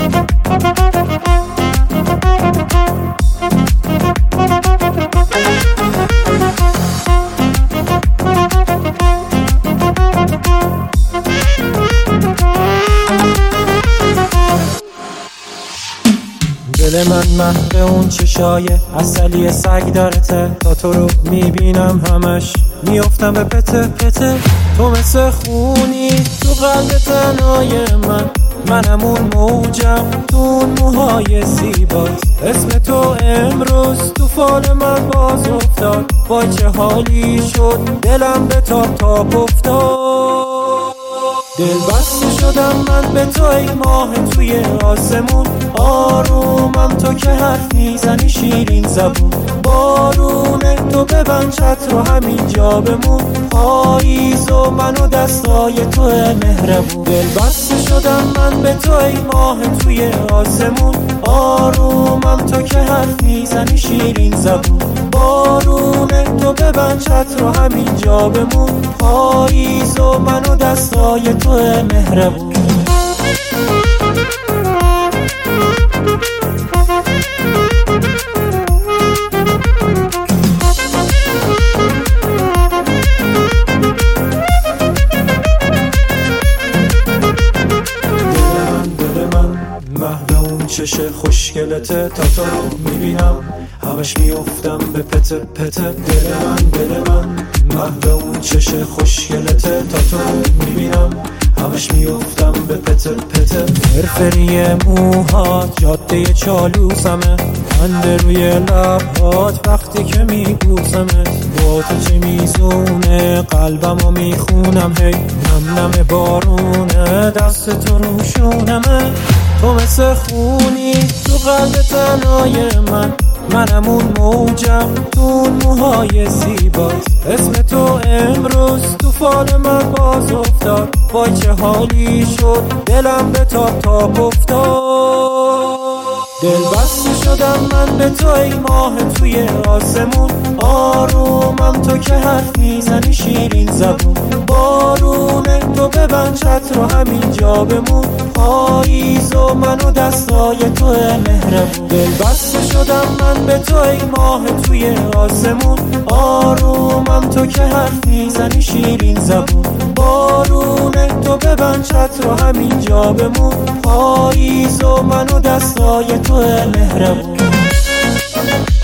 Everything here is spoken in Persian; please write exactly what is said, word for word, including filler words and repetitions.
دل من محو اون چشای عسلی سگ دارته، تا تو رو میبینم همش میافتم به پته پته. تو مثل خونی تو قلب تنهای من، منم اون موجم تو اون موهای زیبات. اسم تو امروز تو فال من باز افتاد، وای چه حالی شد دلم به تاب تاب افتاد. دل بسته شدم من به تو ای ماه توی آسمون، آرومم تو که حرف میزنی شیرین زبون. بارونه تو ببند چتر رو همین جا بمون، پاییز و من و دستای تو مهربون. دل بسته شدم من به تو ای ماه توی آسمون، آرومم تو که حرف میزنی شیرین زبون. بارونه تو ببند چتر رو همین جا بمون، پاییز و من و دستای تو مهربون. محو اون چش خوشگلته، تا تو رو میبینم همش میافتم به پته پته. دل من دل من محو اون چش خوشگلته، تا تو رو میبینم همش میافتم به پته پته. فرفری موها جاده چالوسمه، خنده روی لبات وقتی که میبوسمت. با تو چه میزونه قلبمو میخونم، هی نم نم بارونه دست تو رو شونمه. تو مثل خونی تو قلب تنهای من، منم اون موجم تو اون موهای زیبات. اسم تو امروز تو فال من باز افتاد، وای چه حالی شد دلم به تاب تاب افتاد. دل بسته شدم من به تو ای ماه توی آسمون، آرومم تو که حرف میزنی شیرین زبون. بارونه تو ببند چتر رو همین جا بمون، پاییز و من و دستای تو مهربون. دل بسته شدم من به تو ای ماه توی آسمون، آرومم تو که حرف میزنی شیرین زبون. بارونه تو ببند چتر رو همین جا بمون، پاییز و من و دستای تو مهربون.